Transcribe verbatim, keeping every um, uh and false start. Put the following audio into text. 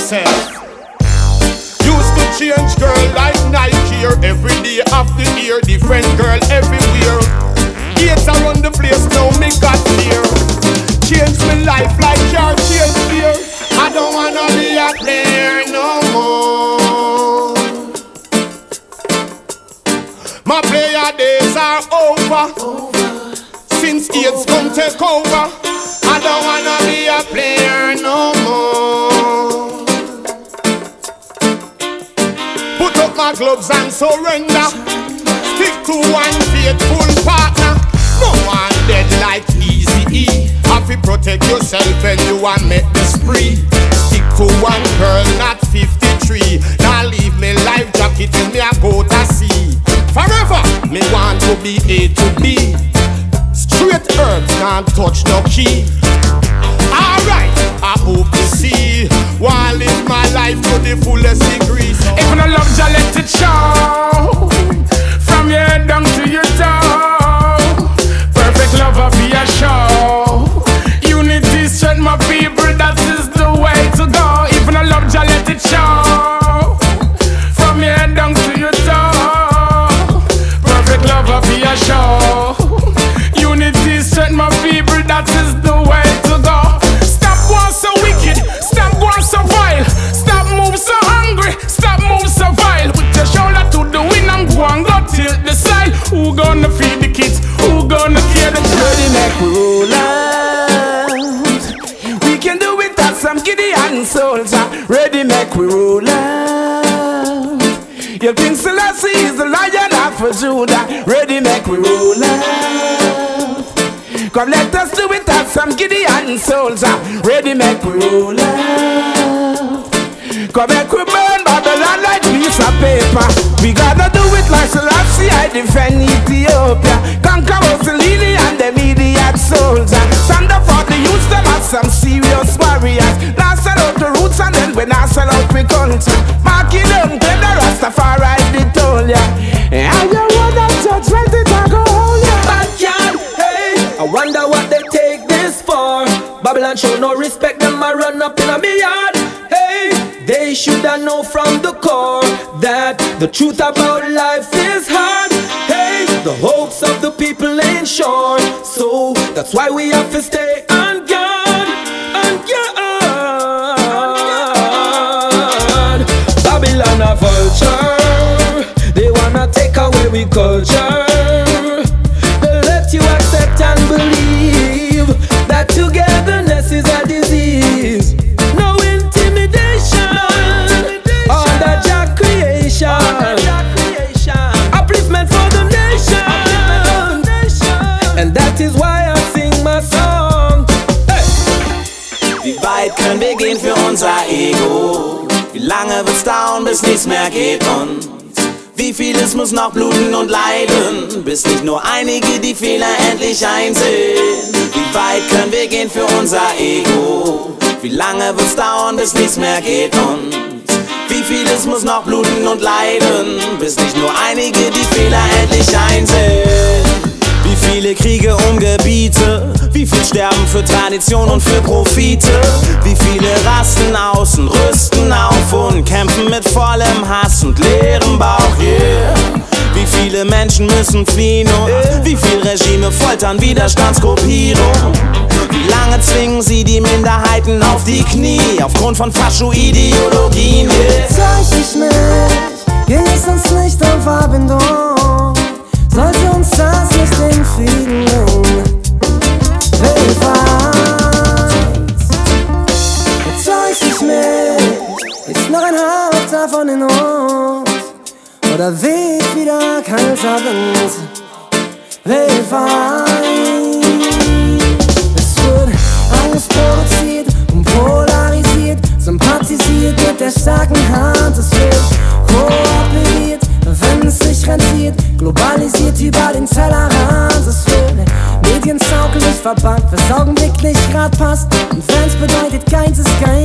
yourself. Used to change girl like Nike here. Every day of the year, different girl everywhere. Gates around the place, now me got fear. Change my life like car change fear. I don't wanna be a player no more. My player days are over, over. Since AIDS come take over. I don't wanna be a player no more. Put up my gloves and surrender. Stick to one faithful partner. No one dead like Eazy-E. Have to protect yourself when you want make the spree. Stick to one girl, not fifty-three. Now leave me life jacket till me I go to sea. Forever, me want to be A to B. Straight earth can't touch no key. Alright, I hope to see. Wanna live my life to the fullest degree. So if you no love, just let it show. From your head down to your toe. Perfect love of your show. Unity, strength, my people, that is the way to go. If you no love, just let it show. From your head down to your toe. Perfect love of your show. Unity, strength, my people, that is the way to go. Stop going so wicked, stop going so vile. Stop move so hungry, stop move so vile. Put your shoulder to the wind and go and go till the side. Who gonna feed the kids? Who gonna care the child? Ready make we roll out. We can do it as some Gideon soldier. Ready make we roll out. Your King Selassie is the lion of Judah. Ready make we roll out. Come let us do it as some Gideon soldier. Ready make we roll out. Come make we burn Babylon like piece of paper. We gotta do it like Selassie, I defend Ethiopia. Conquer Mussolini and the idiot soldier. Stand up for the youth, them as some serious warriors. Now sell out the roots and then when I sell out we culture. Marking them, tell the Rastafari they told ya. And you wanna judgment it I go hold ya. Backyard, hey, I wonder what they take this for. Babylon show no respect, them I run up in a me yard. Hey, they shoulda know from the core that the truth about life is hard. Hey, the hopes of the people ain't sure, so that's why we have to stay on guard, on guard. Babylon a vulture, they wanna take away we culture. They let you accept and believe that togetherness is a disease. No intimidation, under Jah creation. Upliftment for the nation, and that is why I sing my song. Hey. Wie weit können wir gehen für unser Ego? Wie lange wird's dauern, bis nichts mehr geht uns? Wie vieles muss noch bluten und leiden, bis nicht nur einige die Fehler endlich einsehen? Wie weit können wir gehen für unser Ego? Wie lange wird's dauern, bis nichts mehr geht uns? Wie vieles muss noch bluten und leiden, bis nicht nur einige die Fehler endlich einsehen? Wie viele Kriege um Gebiete, wie viel sterben für Tradition und für Profite? Wie viele rasten aus und rüsten auf und kämpfen mit vollem Hass und leerem Bauch, yeah. Wie viele Menschen müssen fliehen und wie viel Regime foltern Widerstandsgruppierung? Wie lange zwingen sie die Minderheiten auf die Knie aufgrund von Fascho-Ideologien, yeah. Zeig dich nicht, genieß uns nicht an Verbindung. Sollte uns das nicht den Frieden bringen, weltweit. Zeig dich nicht, ist noch ein Hauch davon in uns. Oder weht wieder kalter Wind, weltweit. Es wird alles produziert und polarisiert, sympathisiert mit der starken Hand. Es wird kooperiert, wenn es sich rentiert, globalisiert über den Tellerrand. Es wird mediensauglich verpackt, was augenblicklich grad passt. Und Fans bedeutet keins ist kein